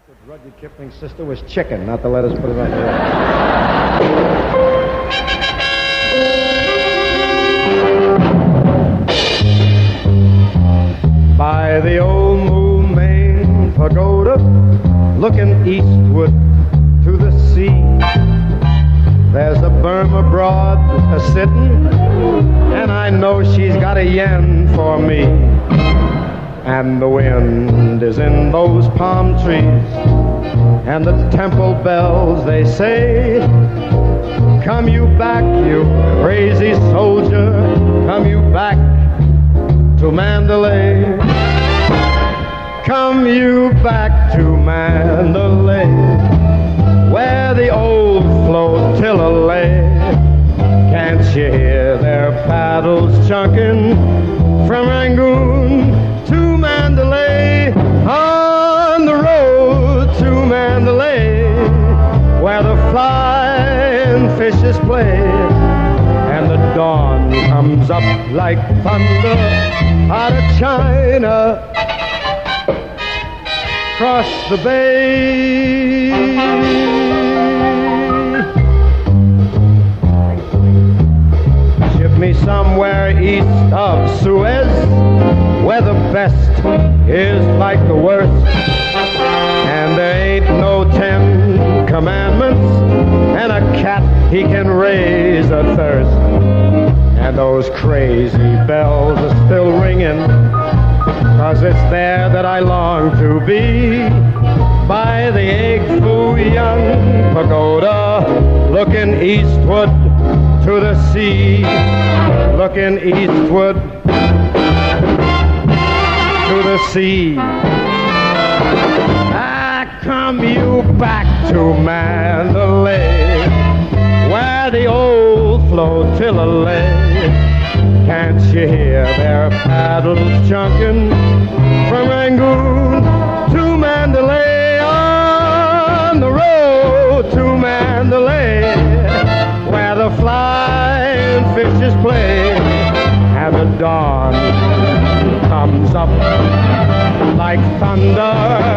Rudyard Kipling's sister was chicken, not to let us put it on the air. By the old Moon Main Pagoda, looking eastward to the sea, there's a Burma broad a-sittin', and I know she's got a yen for me. And the wind is in those palm trees, and the temple bells, they say, come you back, you crazy soldier, come you back to Mandalay. Come you back to Mandalay, where the old flotilla lay. Can't you hear their paddles chunking from Rangoon to Mandalay? On the road to Mandalay, where the flying fishes play, and the dawn comes up like thunder out of China, across the bay. Ship me somewhere east of Suez, where the best is like the worst, and there ain't no 10 commandments, and a cat he can raise a thirst. And those crazy bells are still ringing, 'cause it's there that I long to be, by the Egg Foo Young Pagoda, looking eastward to the sea, looking eastward to the sea. Come you back to Mandalay, where the old flotilla lay. Can't you hear their paddles chunking from Rangoon to Mandalay? On the road to Mandalay, where the flying fishes play, and the dawn comes up like thunder